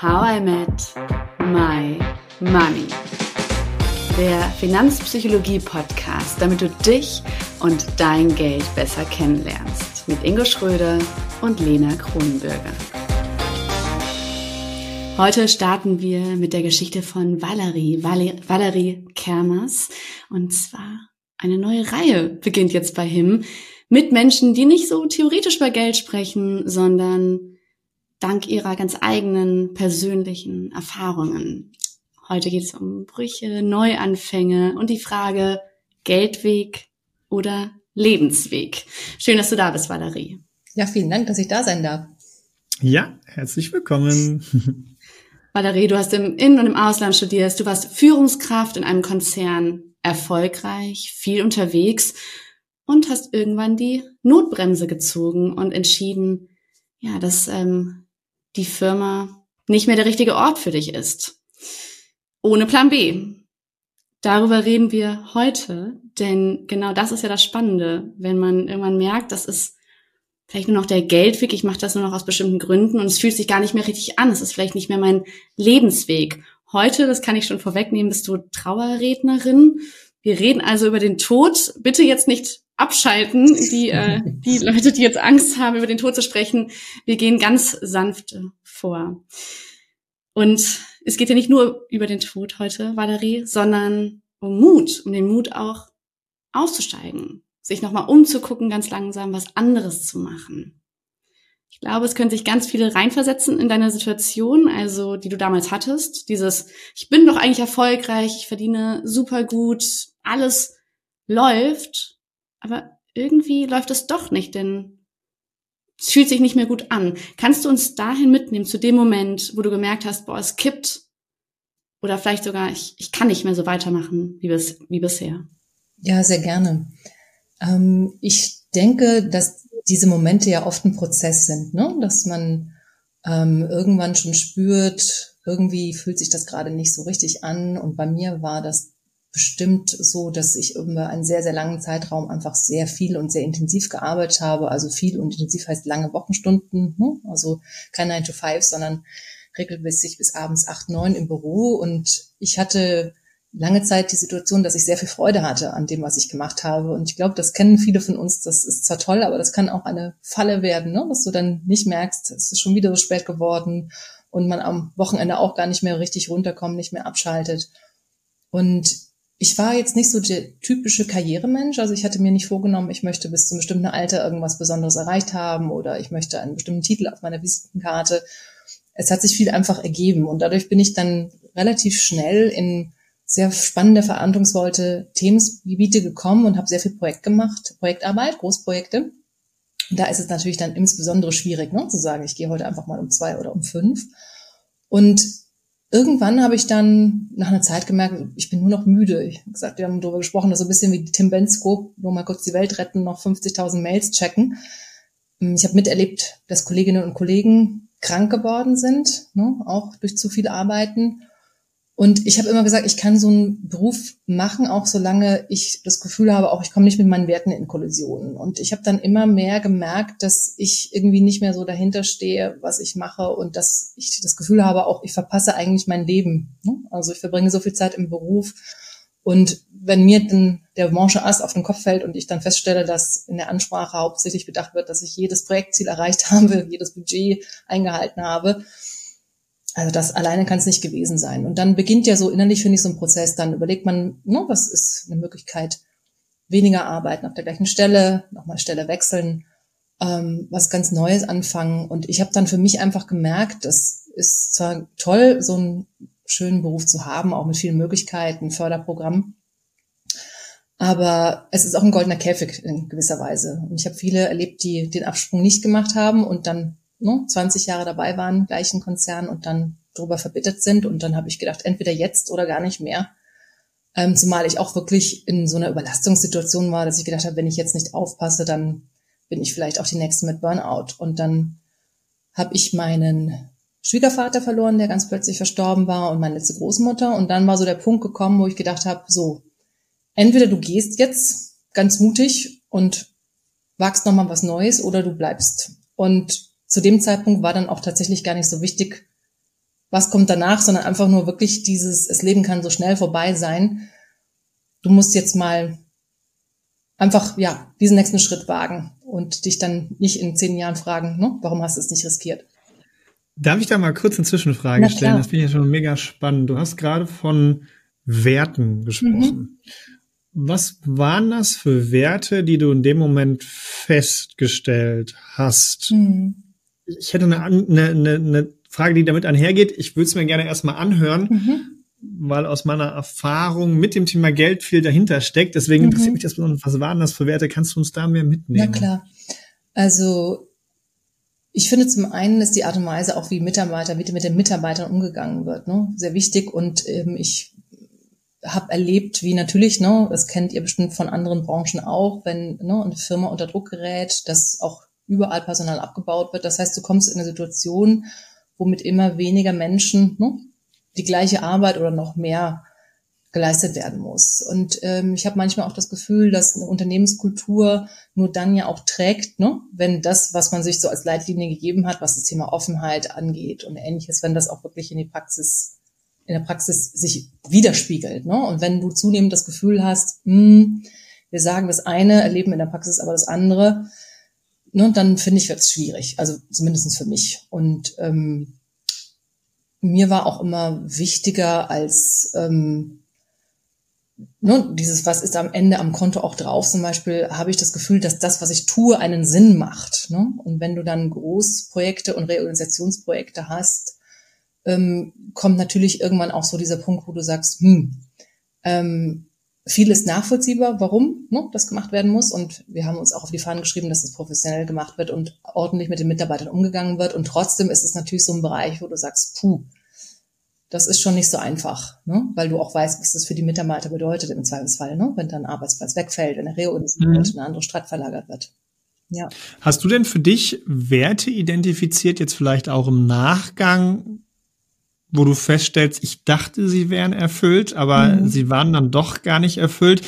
How I Met My Money. Der Finanzpsychologie-Podcast, damit du dich und dein Geld besser kennenlernst. Mit Ingo Schröder und Lena Kronenbürger. Heute starten wir mit der Geschichte von Valerie Kermers. Und zwar eine neue Reihe beginnt jetzt bei HIM mit Menschen, die nicht so theoretisch über Geld sprechen, sondern dank ihrer ganz eigenen persönlichen Erfahrungen. Heute geht es um Brüche, Neuanfänge und die Frage Geldweg oder Lebensweg. Schön, dass du da bist, Valerie. Ja, vielen Dank, dass ich da sein darf. Ja, herzlich willkommen. Valerie, du hast im In- und im Ausland studiert. Du warst Führungskraft in einem Konzern, erfolgreich, viel unterwegs und hast irgendwann die Notbremse gezogen und entschieden, ja, dass die Firma nicht mehr der richtige Ort für dich ist. Ohne Plan B. Darüber reden wir heute, denn genau das ist ja das Spannende, wenn man irgendwann merkt, das ist vielleicht nur noch der Geldweg, ich mache das nur noch aus bestimmten Gründen und es fühlt sich gar nicht mehr richtig an, es ist vielleicht nicht mehr mein Lebensweg. Heute, das kann ich schon vorwegnehmen, bist du Trauerrednerin. Wir reden also über den Tod. Bitte jetzt nicht abschalten, die Leute, die jetzt Angst haben, über den Tod zu sprechen. Wir gehen ganz sanft vor. Und es geht ja nicht nur über den Tod heute, Valerie, sondern um Mut, um den Mut auch auszusteigen, sich nochmal umzugucken, ganz langsam was anderes zu machen. Ich glaube, es können sich ganz viele reinversetzen in deine Situation, also die du damals hattest. Dieses, ich bin doch eigentlich erfolgreich, ich verdiene super gut, alles läuft, aber irgendwie läuft es doch nicht, denn es fühlt sich nicht mehr gut an. Kannst du uns dahin mitnehmen, zu dem Moment, wo du gemerkt hast, boah, es kippt oder vielleicht sogar, ich kann nicht mehr so weitermachen wie bisher? Ja, sehr gerne. Ich denke, dass diese Momente ja oft ein Prozess sind, ne? Dass man irgendwann schon spürt, irgendwie fühlt sich das gerade nicht so richtig an. Und bei mir war das bestimmt so, dass ich über einen sehr, sehr langen Zeitraum einfach sehr viel und sehr intensiv gearbeitet habe. Also viel und intensiv heißt lange Wochenstunden, ne? Also kein 9 to 5, sondern regelmäßig bis abends 8, 9 im Büro. Und ich hatte lange Zeit die Situation, dass ich sehr viel Freude hatte an dem, was ich gemacht habe. Und ich glaube, das kennen viele von uns. Das ist zwar toll, aber das kann auch eine Falle werden, ne? Dass du dann nicht merkst, es ist schon wieder so spät geworden und man am Wochenende auch gar nicht mehr richtig runterkommt, nicht mehr abschaltet. Und ich war jetzt nicht so der typische Karrieremensch. Also ich hatte mir nicht vorgenommen, ich möchte bis zum bestimmten Alter irgendwas Besonderes erreicht haben oder ich möchte einen bestimmten Titel auf meiner Visitenkarte. Es hat sich viel einfach ergeben und dadurch bin ich dann relativ schnell in sehr spannende, verantwortungsvolle Themengebiete gekommen und habe sehr viel Projektarbeit, Großprojekte. Und da ist es natürlich dann insbesondere schwierig, ne, zu sagen, ich gehe heute einfach mal um 2 oder um 5. Und irgendwann habe ich dann nach einer Zeit gemerkt, ich bin nur noch müde. Ich habe gesagt, wir haben darüber gesprochen, das ist so ein bisschen wie Tim Bendzko, nur mal kurz die Welt retten, noch 50.000 Mails checken. Ich habe miterlebt, dass Kolleginnen und Kollegen krank geworden sind, ne, auch durch zu viel Arbeiten. Und ich habe immer gesagt, ich kann so einen Beruf machen, auch solange ich das Gefühl habe, auch ich komme nicht mit meinen Werten in Kollisionen. Und ich habe dann immer mehr gemerkt, dass ich irgendwie nicht mehr so dahinter stehe, was ich mache und dass ich das Gefühl habe, auch ich verpasse eigentlich mein Leben. Also ich verbringe so viel Zeit im Beruf. Und wenn mir dann der Manche-Ast auf den Kopf fällt und ich dann feststelle, dass in der Ansprache hauptsächlich bedacht wird, dass ich jedes Projektziel erreicht habe, jedes Budget eingehalten habe, also das alleine kann es nicht gewesen sein. Und dann beginnt ja so innerlich, finde ich, so ein Prozess. Dann überlegt man, ne, was ist eine Möglichkeit, weniger arbeiten auf der gleichen Stelle, nochmal Stelle wechseln, was ganz Neues anfangen. Und ich habe dann für mich einfach gemerkt, das ist zwar toll, so einen schönen Beruf zu haben, auch mit vielen Möglichkeiten, Förderprogramm, aber es ist auch ein goldener Käfig in gewisser Weise. Und ich habe viele erlebt, die den Absprung nicht gemacht haben und dann 20 Jahre dabei waren, gleichen Konzern und dann darüber verbittert sind. Und dann habe ich gedacht, entweder jetzt oder gar nicht mehr. Zumal ich auch wirklich in so einer Überlastungssituation war, dass ich gedacht habe, wenn ich jetzt nicht aufpasse, dann bin ich vielleicht auch die Nächste mit Burnout. Und dann habe ich meinen Schwiegervater verloren, der ganz plötzlich verstorben war und meine letzte Großmutter. Und dann war so der Punkt gekommen, wo ich gedacht habe, so, entweder du gehst jetzt ganz mutig und wagst nochmal was Neues oder du bleibst. Und zu dem Zeitpunkt war dann auch tatsächlich gar nicht so wichtig, was kommt danach, sondern einfach nur wirklich das Leben kann so schnell vorbei sein. Du musst jetzt mal einfach, diesen nächsten Schritt wagen und dich dann nicht in 10 Jahren fragen, ne, warum hast du es nicht riskiert? Darf ich da mal kurz eine Zwischenfrage stellen? Das finde ich ja schon mega spannend. Du hast gerade von Werten gesprochen. Was waren das für Werte, die du in dem Moment festgestellt hast? Ich hätte eine Frage, die damit einhergeht. Ich würde es mir gerne erstmal anhören, weil aus meiner Erfahrung mit dem Thema Geld viel dahinter steckt. Deswegen interessiert mich das besonders. Was waren das für Werte? Kannst du uns da mehr mitnehmen? Na klar. Also ich finde zum einen ist die Art und Weise auch, wie mit den Mitarbeitern umgegangen wird, ne, sehr wichtig. Und ich habe erlebt, wie natürlich, ne, das kennt ihr bestimmt von anderen Branchen auch, wenn eine Firma unter Druck gerät, dass auch überall Personal abgebaut wird. Das heißt, du kommst in eine Situation, wo mit immer weniger Menschen die gleiche Arbeit oder noch mehr geleistet werden muss. Und ich habe manchmal auch das Gefühl, dass eine Unternehmenskultur nur dann ja auch trägt, ne, wenn das, was man sich so als Leitlinie gegeben hat, was das Thema Offenheit angeht und Ähnliches, wenn das auch wirklich in der Praxis sich widerspiegelt. Ne? Und wenn du zunehmend das Gefühl hast, wir sagen das eine, erleben in der Praxis aber das andere, ne, dann finde ich, wird es schwierig. Also zumindest für mich. Und mir war auch immer wichtiger als dieses, was ist am Ende am Konto auch drauf, zum Beispiel, habe ich das Gefühl, dass das, was ich tue, einen Sinn macht. Ne? Und wenn du dann Großprojekte und Reorganisationsprojekte hast, kommt natürlich irgendwann auch so dieser Punkt, wo du sagst, viel ist nachvollziehbar, warum das gemacht werden muss. Und wir haben uns auch auf die Fahnen geschrieben, dass es professionell gemacht wird und ordentlich mit den Mitarbeitern umgegangen wird. Und trotzdem ist es natürlich so ein Bereich, wo du sagst, das ist schon nicht so einfach, ne? Weil du auch weißt, was das für die Mitarbeiter bedeutet im Zweifelsfall, ne? Wenn dann ein Arbeitsplatz wegfällt, wenn er reorganisiert wird, in eine andere Stadt verlagert wird. Ja. Hast du denn für dich Werte identifiziert, jetzt vielleicht auch im Nachgang, wo du feststellst, ich dachte, sie wären erfüllt, aber sie waren dann doch gar nicht erfüllt?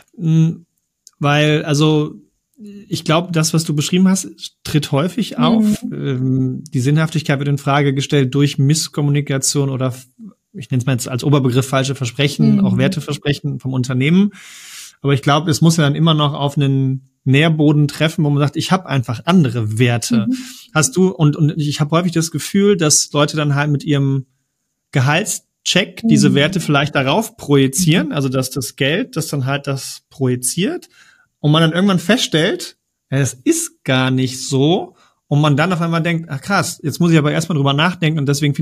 Weil, also ich glaube, das, was du beschrieben hast, tritt häufig auf. Die Sinnhaftigkeit wird in Frage gestellt durch Misskommunikation oder, ich nenne es mal jetzt als Oberbegriff, falsche Versprechen, auch Werteversprechen vom Unternehmen. Aber ich glaube, es muss ja dann immer noch auf einen Nährboden treffen, wo man sagt, ich habe einfach andere Werte. Hast du, und ich habe häufig das Gefühl, dass Leute dann halt mit ihrem Gehaltscheck diese Werte vielleicht darauf projizieren, also dass das Geld, das dann halt das projiziert, und man dann irgendwann feststellt, es ist gar nicht so, und man dann auf einmal denkt, ach krass, jetzt muss ich aber erstmal drüber nachdenken, und deswegen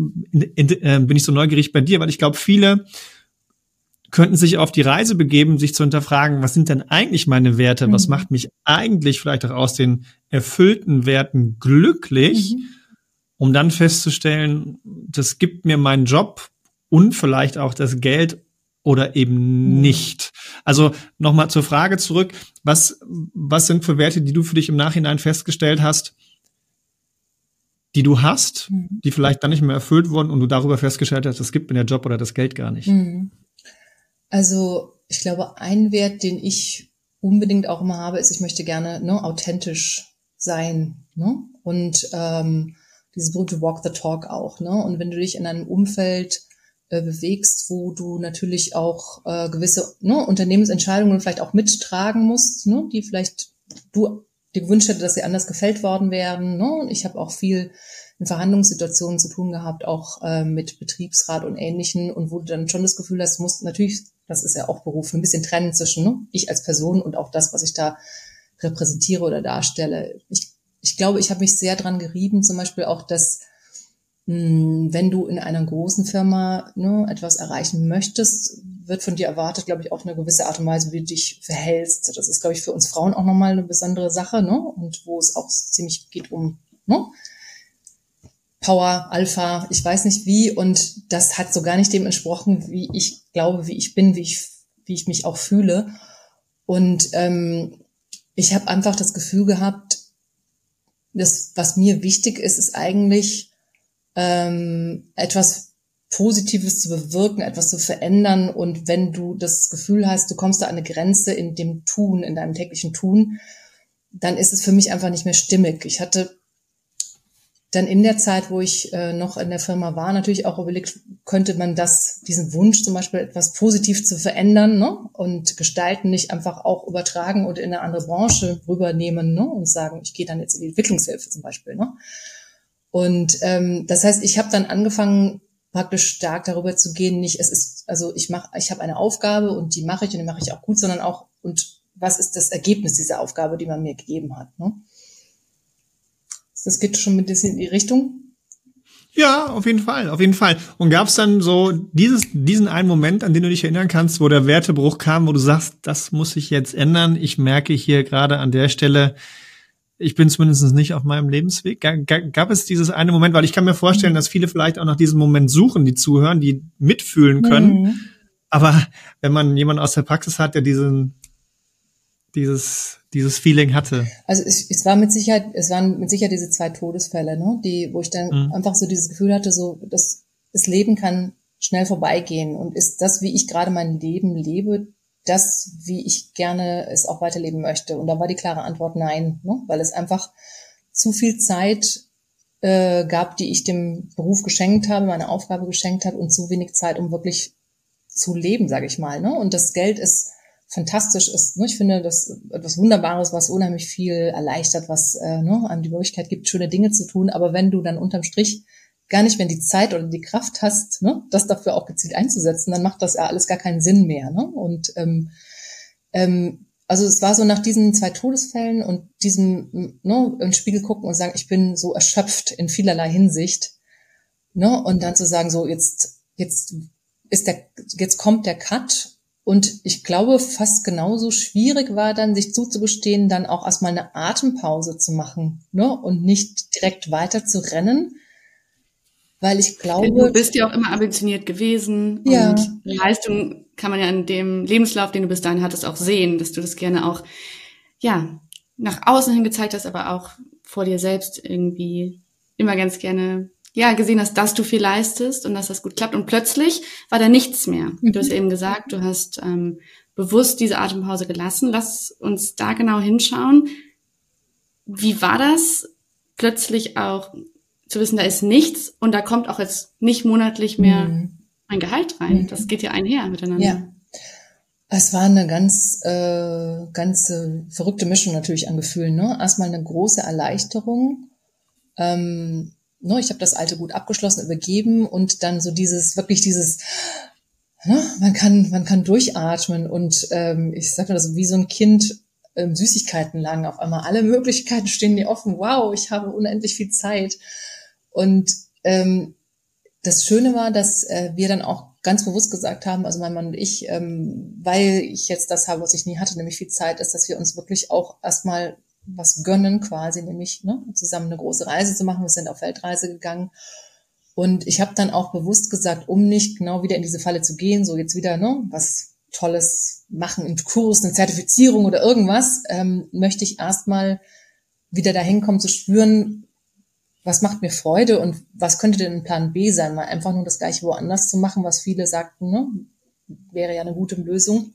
bin ich so neugierig bei dir, weil ich glaube, viele könnten sich auf die Reise begeben, sich zu hinterfragen, was sind denn eigentlich meine Werte, was macht mich eigentlich vielleicht auch aus den erfüllten Werten glücklich, um dann festzustellen, das gibt mir meinen Job und vielleicht auch das Geld oder eben nicht. Also nochmal zur Frage zurück, was sind für Werte, die du für dich im Nachhinein festgestellt hast, die du hast, die vielleicht dann nicht mehr erfüllt wurden und du darüber festgestellt hast, das gibt mir der Job oder das Geld gar nicht? Also ich glaube, ein Wert, den ich unbedingt auch immer habe, ist, ich möchte gerne authentisch sein. Ne? Und dieses berühmte Walk the Talk auch. Ne? Und wenn du dich in einem Umfeld bewegst, wo du natürlich auch gewisse Unternehmensentscheidungen vielleicht auch mittragen musst, ne? Die vielleicht du dir gewünscht hättest, dass sie anders gefällt worden wären. Ne? Und ich habe auch viel in Verhandlungssituationen zu tun gehabt, auch mit Betriebsrat und Ähnlichen, und wo du dann schon das Gefühl hast, du musst natürlich, das ist ja auch Beruf, ein bisschen trennen zwischen ich als Person und auch das, was ich da repräsentiere oder darstelle. Ich glaube, ich habe mich sehr dran gerieben, zum Beispiel auch, dass wenn du in einer großen Firma etwas erreichen möchtest, wird von dir erwartet, glaube ich, auch eine gewisse Art und Weise, wie du dich verhältst. Das ist, glaube ich, für uns Frauen auch nochmal eine besondere Sache, ne? Und wo es auch ziemlich geht um Power, Alpha, ich weiß nicht wie. Und das hat so gar nicht dem entsprochen, wie ich glaube, wie ich bin, wie ich mich auch fühle. Und ich habe einfach das Gefühl gehabt, dass was mir wichtig ist, ist eigentlich etwas Positives zu bewirken, etwas zu verändern. Und wenn du das Gefühl hast, du kommst da an eine Grenze in dem Tun, in deinem täglichen Tun, dann ist es für mich einfach nicht mehr stimmig. Ich hatte dann in der Zeit, wo ich noch in der Firma war, natürlich auch überlegt, könnte man diesen Wunsch zum Beispiel etwas positiv zu verändern, ne? Und gestalten nicht einfach auch übertragen oder in eine andere Branche rübernehmen, ne? Und sagen, ich gehe dann jetzt in die Entwicklungshilfe zum Beispiel, ne? Und das heißt, ich habe dann angefangen, praktisch stark darüber zu gehen, nicht ich habe eine Aufgabe und die mache ich auch gut, sondern auch, und was ist das Ergebnis dieser Aufgabe, die man mir gegeben hat, ne? Das geht schon ein bisschen in die Richtung. Ja, auf jeden Fall, auf jeden Fall. Und gab es dann so diesen einen Moment, an den du dich erinnern kannst, wo der Wertebruch kam, wo du sagst, das muss sich jetzt ändern. Ich merke hier gerade an der Stelle, ich bin zumindest nicht auf meinem Lebensweg. Gab es dieses eine Moment, weil ich kann mir vorstellen, dass viele vielleicht auch nach diesem Moment suchen, die zuhören, die mitfühlen können. Mhm. Aber wenn man jemanden aus der Praxis hat, der dieses Feeling hatte. Also es waren mit Sicherheit diese 2 Todesfälle, ne, wo ich dann einfach so dieses Gefühl hatte, so, dass das Leben kann schnell vorbeigehen, und ist das, wie ich gerade mein Leben lebe, das, wie ich gerne es auch weiterleben möchte? Und da war die klare Antwort nein, ne, weil es einfach zu viel Zeit gab, die ich dem Beruf geschenkt habe, meine Aufgabe geschenkt habe, und zu wenig Zeit, um wirklich zu leben, sage ich mal, ne? Und das Geld ist fantastisch ist. Ne? Ich finde, das etwas Wunderbares, was unheimlich viel erleichtert, was einem die Möglichkeit gibt, schöne Dinge zu tun. Aber wenn du dann unterm Strich gar nicht mehr die Zeit oder die Kraft hast, ne, das dafür auch gezielt einzusetzen, dann macht das ja alles gar keinen Sinn mehr. Ne? Und also es war so nach diesen 2 Todesfällen und diesem in den Spiegel gucken und sagen, ich bin so erschöpft in vielerlei Hinsicht, ne? Und dann zu sagen, so jetzt kommt der Cut. Und ich glaube, fast genauso schwierig war dann, sich zuzugestehen, dann auch erstmal eine Atempause zu machen, ne? Und nicht direkt weiter zu rennen, weil ich glaube... Du bist ja auch immer ambitioniert gewesen, ja. Und Leistung kann man ja in dem Lebenslauf, den du bis dahin hattest, auch sehen, dass du das gerne auch, ja, nach außen hin gezeigt hast, aber auch vor dir selbst irgendwie immer ganz gerne... ja, gesehen hast, dass du viel leistest und dass das gut klappt. Und plötzlich war da nichts mehr. Du hast eben gesagt, du hast bewusst diese Atempause gelassen. Lass uns da genau hinschauen. Wie war das, plötzlich auch zu wissen, da ist nichts und da kommt auch jetzt nicht monatlich mehr ein Gehalt rein? Das geht ja einher miteinander. Ja. Es war eine ganz verrückte Mischung natürlich an Gefühlen. Ne? Erstmal eine große Erleichterung. Ich habe das Alte gut abgeschlossen, übergeben, und dann so man kann durchatmen, und ich sage das wie so ein Kind Süßigkeiten lang. Auf einmal alle Möglichkeiten stehen dir offen. Wow, ich habe unendlich viel Zeit. Und das Schöne war, dass wir dann auch ganz bewusst gesagt haben, also mein Mann und ich, weil ich jetzt das habe, was ich nie hatte, nämlich viel Zeit, ist, dass wir uns wirklich auch erstmal was gönnen quasi, nämlich zusammen eine große Reise zu machen. Wir sind auf Weltreise gegangen, und ich habe dann auch bewusst gesagt, um nicht genau wieder in diese Falle zu gehen, so jetzt wieder was Tolles machen, einen Kurs, eine Zertifizierung oder irgendwas, möchte ich erstmal wieder dahin kommen zu spüren, was macht mir Freude und was könnte denn ein Plan B sein, mal einfach nur das Gleiche woanders zu machen, was viele sagten, wäre ja eine gute Lösung.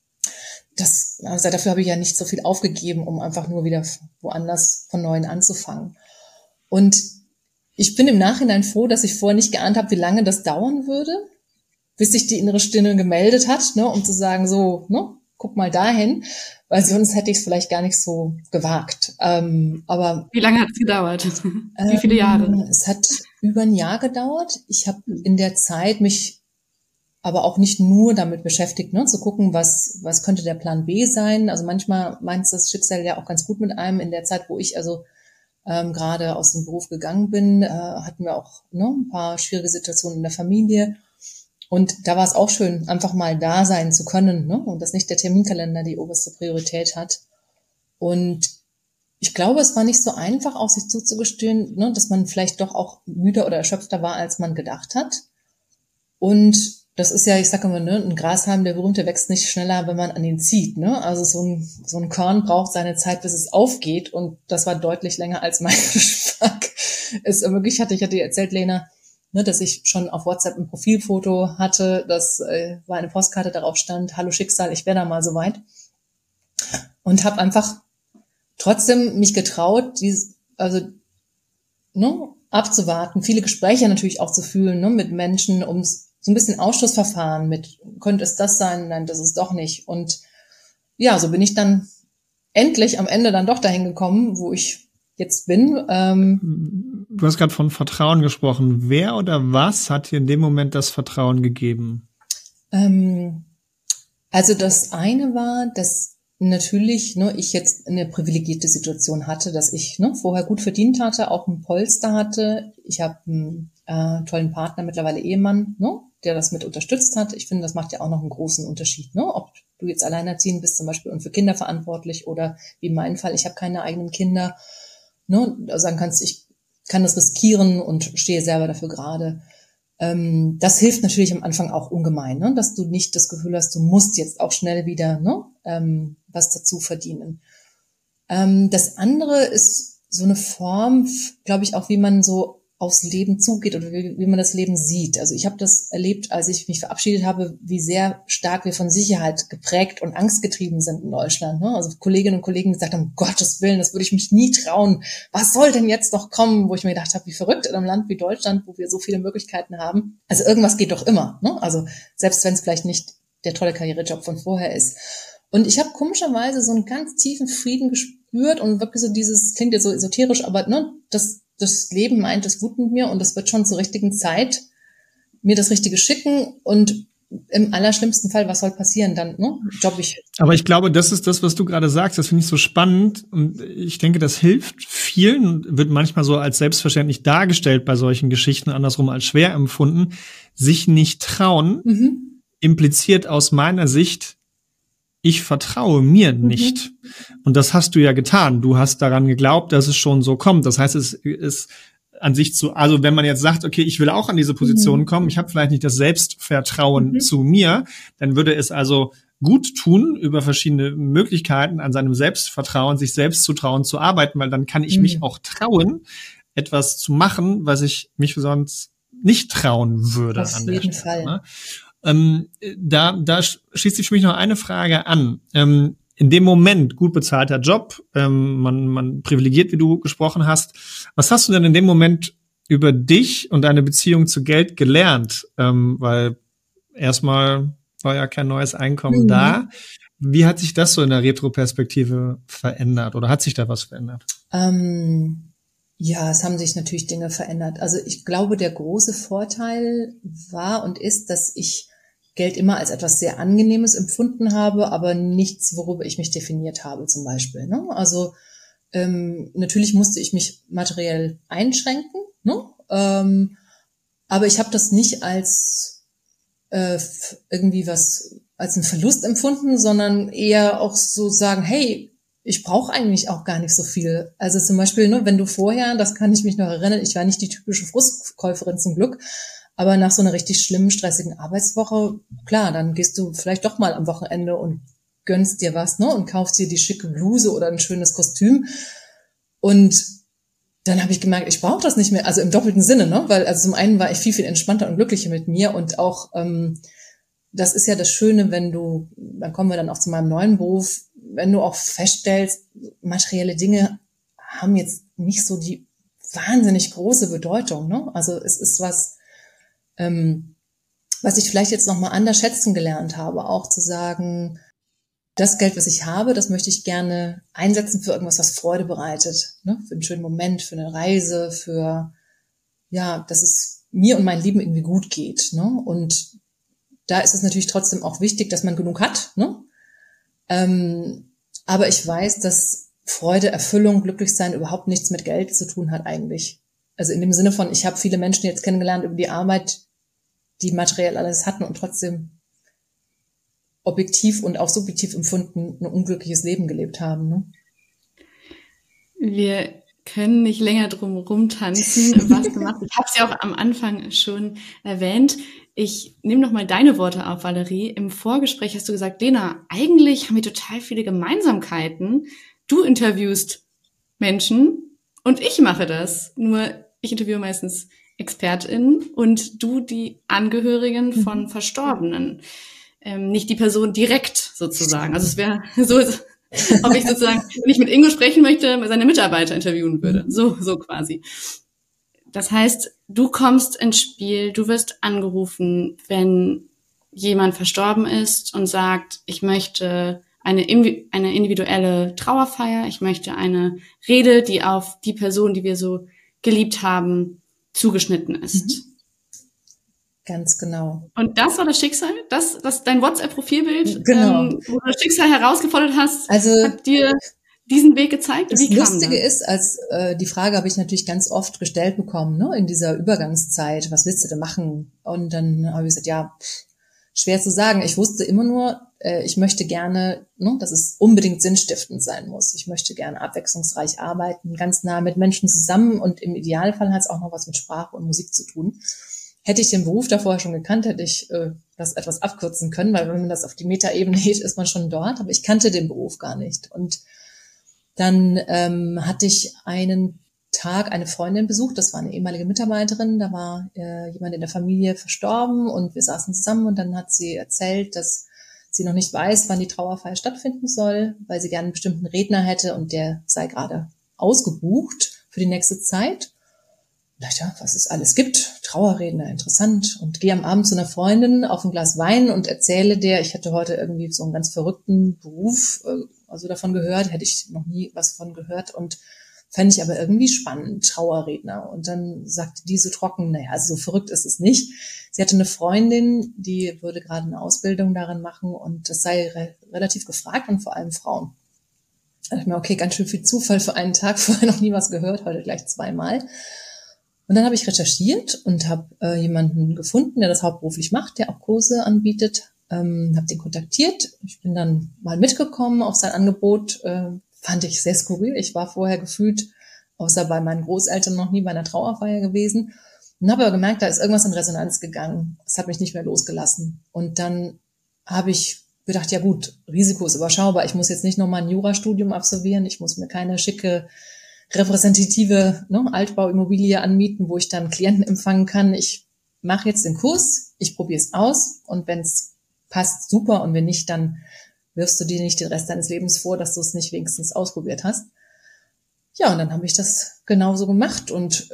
Dafür habe ich ja nicht so viel aufgegeben, um einfach nur wieder woanders von Neuem anzufangen. Und ich bin im Nachhinein froh, dass ich vorher nicht geahnt habe, wie lange das dauern würde, bis sich die innere Stimme gemeldet hat, um zu sagen, so, guck mal dahin, weil sonst hätte ich es vielleicht gar nicht so gewagt. Aber wie lange hat es gedauert? Wie viele Jahre? Es hat über ein Jahr gedauert. Ich habe in der Zeit mich aber auch nicht nur damit beschäftigt, zu gucken, was könnte der Plan B sein. Also manchmal meint das Schicksal ja auch ganz gut mit einem. In der Zeit, wo ich gerade aus dem Beruf gegangen bin, hatten wir auch ein paar schwierige Situationen in der Familie. Und da war es auch schön, einfach mal da sein zu können, und dass nicht der Terminkalender die oberste Priorität hat. Und ich glaube, es war nicht so einfach, auch sich zuzugestehen, dass man vielleicht doch auch müder oder erschöpfter war, als man gedacht hat. Und das ist ja, ich sage immer, ein Grashalm, der berühmte, wächst nicht schneller, wenn man an ihn zieht. Also so ein Korn braucht seine Zeit, bis es aufgeht. Und das war deutlich länger als mein Geschmack. Ich hatte dir erzählt, Lena, dass ich schon auf WhatsApp ein Profilfoto hatte. Das war eine Postkarte, darauf stand, hallo Schicksal, ich wäre da mal soweit. Und habe einfach trotzdem mich getraut, abzuwarten, viele Gespräche natürlich auch zu fühlen, ne, mit Menschen, um so ein bisschen Ausschlussverfahren mit, könnte es das sein? Nein, das ist doch nicht. Und ja, so bin ich dann endlich am Ende dann doch dahin gekommen, wo ich jetzt bin. Du hast gerade von Vertrauen gesprochen. Wer oder was hat dir in dem Moment das Vertrauen gegeben? Also das eine war, dass natürlich ich jetzt eine privilegierte Situation hatte, dass ich vorher gut verdient hatte, auch ein Polster hatte. Ich habe einen tollen Partner, mittlerweile Ehemann, der das mit unterstützt hat. Ich finde, das macht ja auch noch einen großen Unterschied, ob du jetzt alleinerziehend bist zum Beispiel und für Kinder verantwortlich oder wie in meinem Fall, ich habe keine eigenen Kinder. Sagen kannst, ich kann das riskieren und stehe selber dafür gerade. Das hilft natürlich am Anfang auch ungemein, dass du nicht das Gefühl hast, du musst jetzt auch schnell wieder was dazu verdienen. Das andere ist so eine Form, glaube ich, auch wie man so aufs Leben zugeht oder wie man das Leben sieht. Also ich habe das erlebt, als ich mich verabschiedet habe, wie sehr stark wir von Sicherheit geprägt und angstgetrieben sind in Deutschland. Also Kolleginnen und Kollegen gesagt haben, um Gottes Willen, das würde ich mich nie trauen. Was soll denn jetzt noch kommen? Wo ich mir gedacht habe, wie verrückt in einem Land wie Deutschland, wo wir so viele Möglichkeiten haben. Also irgendwas geht doch immer. Also selbst wenn es vielleicht nicht der tolle Karrierejob von vorher ist. Und ich habe komischerweise so einen ganz tiefen Frieden gespürt und wirklich so dieses, klingt ja so esoterisch, aber das Leben meint es gut mit mir und das wird schon zur richtigen Zeit mir das Richtige schicken und im allerschlimmsten Fall, was soll passieren dann, jobb ich. Aber ich glaube, das ist das, was du gerade sagst, das finde ich so spannend und ich denke, das hilft vielen, wird manchmal so als selbstverständlich dargestellt bei solchen Geschichten, andersrum als schwer empfunden, sich nicht trauen, impliziert aus meiner Sicht, ich vertraue mir nicht. Und das hast du ja getan. Du hast daran geglaubt, dass es schon so kommt. Das heißt, es ist an sich also wenn man jetzt sagt, okay, ich will auch an diese Position kommen, ich habe vielleicht nicht das Selbstvertrauen zu mir, dann würde es also gut tun, über verschiedene Möglichkeiten an seinem Selbstvertrauen, sich selbst zu trauen, zu arbeiten, weil dann kann ich mich auch trauen, etwas zu machen, was ich mich sonst nicht trauen würde. Auf jeden Fall. Ne? Da schließt sich für mich noch eine Frage an. In dem Moment, gut bezahlter Job, man privilegiert, wie du gesprochen hast. Was hast du denn in dem Moment über dich und deine Beziehung zu Geld gelernt? Weil erstmal war ja kein neues Einkommen da. Wie hat sich das so in der Retroperspektive verändert oder hat sich da was verändert? Ja, es haben sich natürlich Dinge verändert. Also ich glaube, der große Vorteil war und ist, dass ich Geld immer als etwas sehr Angenehmes empfunden habe, aber nichts, worüber ich mich definiert habe zum Beispiel. Also natürlich musste ich mich materiell einschränken, aber ich habe das nicht als irgendwie was als einen Verlust empfunden, sondern eher auch so sagen, hey, ich brauche eigentlich auch gar nicht so viel. Also zum Beispiel, wenn du vorher, das kann ich mich noch erinnern, ich war nicht die typische Frustkäuferin zum Glück, aber nach so einer richtig schlimmen, stressigen Arbeitswoche, klar, dann gehst du vielleicht doch mal am Wochenende und gönnst dir was, und kaufst dir die schicke Bluse oder ein schönes Kostüm. Und dann habe ich gemerkt, ich brauche das nicht mehr, also im doppelten Sinne, weil also zum einen war ich viel, viel entspannter und glücklicher mit mir und auch, das ist ja das Schöne, dann kommen wir dann auch zu meinem neuen Beruf, wenn du auch feststellst, materielle Dinge haben jetzt nicht so die wahnsinnig große Bedeutung, Also es ist was ich vielleicht jetzt nochmal anders schätzen gelernt habe, auch zu sagen, das Geld, was ich habe, das möchte ich gerne einsetzen für irgendwas, was Freude bereitet, für einen schönen Moment, für eine Reise, dass es mir und meinen Lieben irgendwie gut geht, Und da ist es natürlich trotzdem auch wichtig, dass man genug hat, aber ich weiß, dass Freude, Erfüllung, Glücklichsein überhaupt nichts mit Geld zu tun hat eigentlich. Also in dem Sinne von, ich habe viele Menschen jetzt kennengelernt über die Arbeit, die materiell alles hatten und trotzdem objektiv und auch subjektiv empfunden ein unglückliches Leben gelebt haben. Wir können nicht länger drum rumtanzen, was du machst. Ich habe es ja auch am Anfang schon erwähnt. Ich nehme noch mal deine Worte auf, Valerie. Im Vorgespräch hast du gesagt, Lena, eigentlich haben wir total viele Gemeinsamkeiten. Du interviewst Menschen und ich mache das. Nur ich interviewe meistens ExpertInnen und du die Angehörigen von Verstorbenen. Nicht die Person direkt sozusagen. Also es wäre so, ob ich sozusagen, wenn ich mit Ingo sprechen möchte, seine Mitarbeiter interviewen würde. So quasi. Das heißt, du kommst ins Spiel, du wirst angerufen, wenn jemand verstorben ist und sagt, ich möchte eine individuelle Trauerfeier, ich möchte eine Rede, die auf die Person, die wir so geliebt haben, zugeschnitten ist. Ganz genau. Und das war das Schicksal? Das dein WhatsApp-Profilbild, genau. Wo du das Schicksal herausgefordert hast, also, hat dir diesen Weg gezeigt? Das Lustige ist, die Frage habe ich natürlich ganz oft gestellt bekommen, ne, in dieser Übergangszeit, was willst du denn machen? Und dann habe ich gesagt, ja, schwer zu sagen. Ich wusste immer nur, ich möchte gerne, ne, dass es unbedingt sinnstiftend sein muss. Ich möchte gerne abwechslungsreich arbeiten, ganz nah mit Menschen zusammen und im Idealfall hat es auch noch was mit Sprache und Musik zu tun. Hätte ich den Beruf davor schon gekannt, hätte ich das etwas abkürzen können, weil wenn man das auf die Metaebene hebt, ist man schon dort. Aber ich kannte den Beruf gar nicht. Und dann hatte ich einen Tag eine Freundin besucht, das war eine ehemalige Mitarbeiterin, da war jemand in der Familie verstorben und wir saßen zusammen und dann hat sie erzählt, dass sie noch nicht weiß, wann die Trauerfeier stattfinden soll, weil sie gerne einen bestimmten Redner hätte und der sei gerade ausgebucht für die nächste Zeit. Und dachte, ja, was es alles gibt, Trauerredner, interessant. Und gehe am Abend zu einer Freundin auf ein Glas Wein und erzähle der, ich hätte heute irgendwie so einen ganz verrückten Beruf, also davon gehört, hätte ich noch nie was von gehört und fände ich aber irgendwie spannend, Trauerredner. Und dann sagte die so trocken, naja, also so verrückt ist es nicht. Sie hatte eine Freundin, die würde gerade eine Ausbildung darin machen und das sei relativ gefragt und vor allem Frauen. Da dachte ich mir, okay, ganz schön viel Zufall für einen Tag, vorher noch nie was gehört, heute gleich zweimal. Und dann habe ich recherchiert und habe jemanden gefunden, der das hauptberuflich macht, der auch Kurse anbietet. Habe den kontaktiert. Ich bin dann mal mitgekommen auf sein Angebot. Fand ich sehr skurril. Ich war vorher gefühlt, außer bei meinen Großeltern, noch nie bei einer Trauerfeier gewesen. Und habe aber gemerkt, da ist irgendwas in Resonanz gegangen. Das hat mich nicht mehr losgelassen. Und dann habe ich gedacht, ja gut, Risiko ist überschaubar. Ich muss jetzt nicht nochmal ein Jurastudium absolvieren. Ich muss mir keine schicke, repräsentative Altbauimmobilie anmieten, wo ich dann Klienten empfangen kann. Ich mache jetzt den Kurs, ich probiere es aus und wenn es passt, super. Und wenn nicht, dann wirfst du dir nicht den Rest deines Lebens vor, dass du es nicht wenigstens ausprobiert hast. Ja, und dann habe ich das genauso gemacht und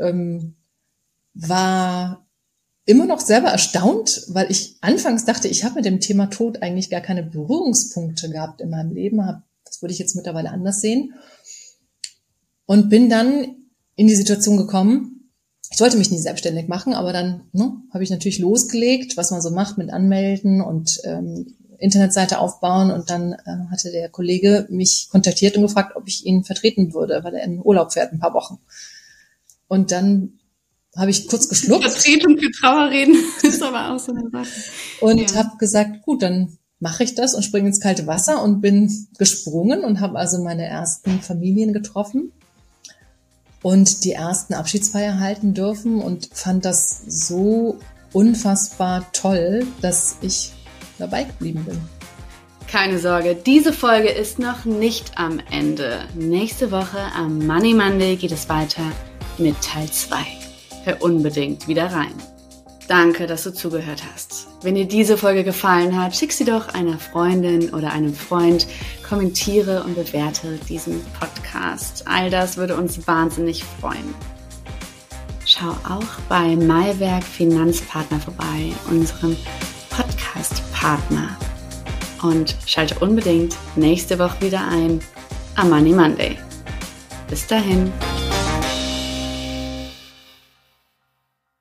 war immer noch selber erstaunt, weil ich anfangs dachte, ich habe mit dem Thema Tod eigentlich gar keine Berührungspunkte gehabt in meinem Leben. Das würde ich jetzt mittlerweile anders sehen. Und bin dann in die Situation gekommen, ich wollte mich nie selbstständig machen, aber dann habe ich natürlich losgelegt, was man so macht mit Anmelden und Internetseite aufbauen. Und dann hatte der Kollege mich kontaktiert und gefragt, ob ich ihn vertreten würde, weil er in Urlaub fährt, ein paar Wochen. Und dann habe ich kurz geschluckt. Vertretung für Trauerreden ist aber auch so eine Sache. Und habe gesagt, gut, dann mache ich das und springe ins kalte Wasser und bin gesprungen und habe also meine ersten Familien getroffen und die ersten Abschiedsfeier halten dürfen und fand das so unfassbar toll, dass ich dabei geblieben bin. Keine Sorge, diese Folge ist noch nicht am Ende. Nächste Woche am Money Monday geht es weiter mit Teil 2. Hör unbedingt wieder rein. Danke, dass du zugehört hast. Wenn dir diese Folge gefallen hat, schick sie doch einer Freundin oder einem Freund, kommentiere und bewerte diesen Podcast. All das würde uns wahnsinnig freuen. Schau auch bei Maiwerk Finanzpartner vorbei, unserem Podcast-Partner. Und schalte unbedingt nächste Woche wieder ein am Money Monday. Bis dahin.